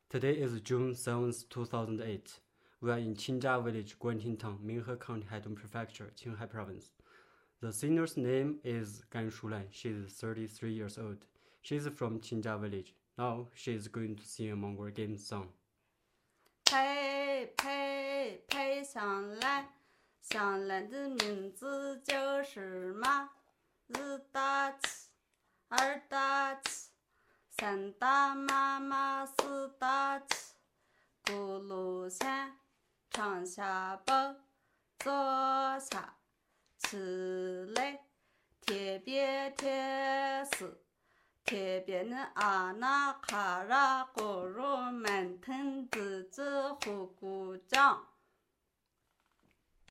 Today is June 7th, 2008. We are in Qingjia Village, Guanting Town, Minhe County, Haidong Prefecture, Qinghai Province. The senior's name is Gan Shulan. She is 33 years old. She is from Qingjia Village. Now she is going to sing a Mongol game song. 呸呸呸！香兰，香兰的名字就是马，日大起，二大起，三大妈妈，四大起，轱辘前，上下蹦，坐下，起来，贴边贴死。贴边的阿那卡拉咕噜满腾自己呼鼓掌。